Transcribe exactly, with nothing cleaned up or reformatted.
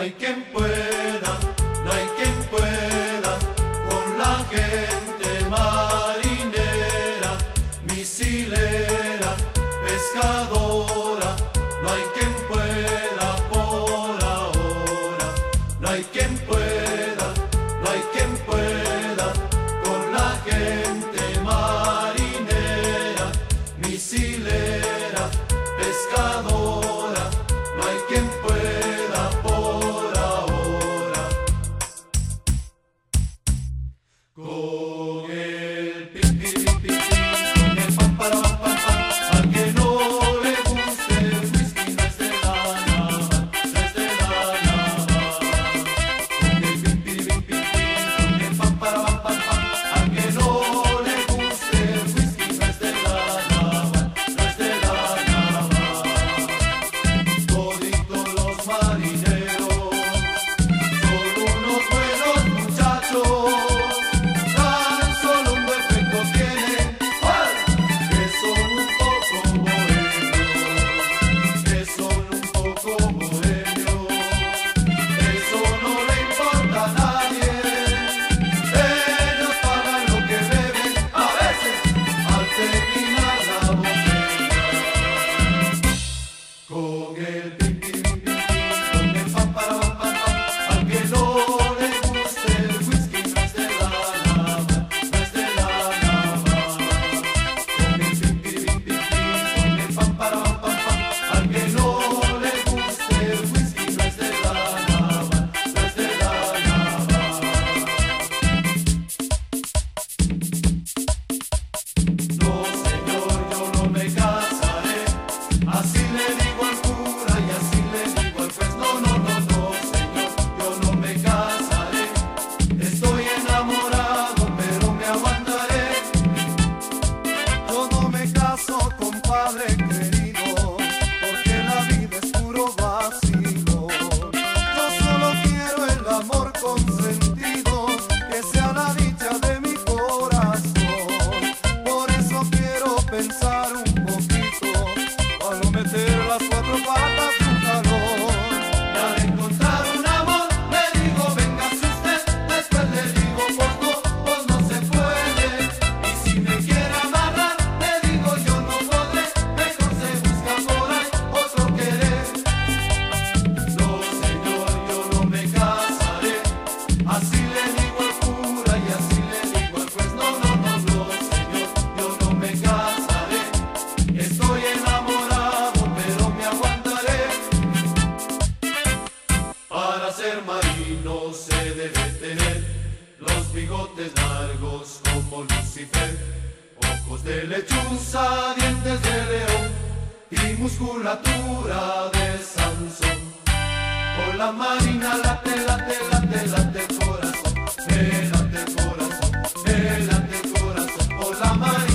hay quien pueda, no hay quien pueda con la gente marinera, misilera, pescadora, no hay quien pueda por ahora, no hay quien pueda, no hay quien pueda con la gente marinera, misilera, pescadora, no hay quien pueda por ahora. Con el pim pim pim pim, con el pam para pam pam pam, al que no le guste el whisky no es de La Habana, no es de La Habana. Con el pim pim pim pim, con el pam para pam pam pam, al que no le guste el whisky no es de La Habana, no es de La Habana. Toditos los marineros son unos buenos muchachos, tan solo un defecto tienen, que son un poco bohemios, que son un poco bohemios, eso no le importa a nadie, ellos pagan lo que beben, a veces al terminar la botella. Con el pim pim pim pim, con el pam para pam pam pam, al que no le guste el whisky no es de La Habana, no es de La Habana. Con el pim pim pim pim, con el pam para pam pam pam, al que no le guste el whisky no es de La Habana, no es de La Habana. No señor, yo no me casaré, así le digo al cura y así le digo al juez. No, no, no, no señor, yo no me casaré, estoy enamorado pero me aguantaré. Yo no me caso, compadre querido, porque la vida es puro vacilo. Yo solo quiero el amor consentido, que sea la dicha de mi corazón. Por eso quiero pensar un poquito, para no meter las cuatro patas un calor. Y al encontrar un amor le digo véngase usted, después le digo pues no, pues no se puede. Y si me quiere amarrar le digo yo no podré, mejor se busca por ahí otro querer. No señor, yo no me casaré, así le digo al cura y así le digo al juez. No, no, no, no señor, yo no me casaré, estoy enamorado pero me aguantaré. Para ser marino se debe tener los bigotes largos como Lucifer, ojos de lechuza, dientes de león y musculatura de Sansón. Por la marina late, late, late, late el corazón, me late el corazón, me late el corazón. Por la marina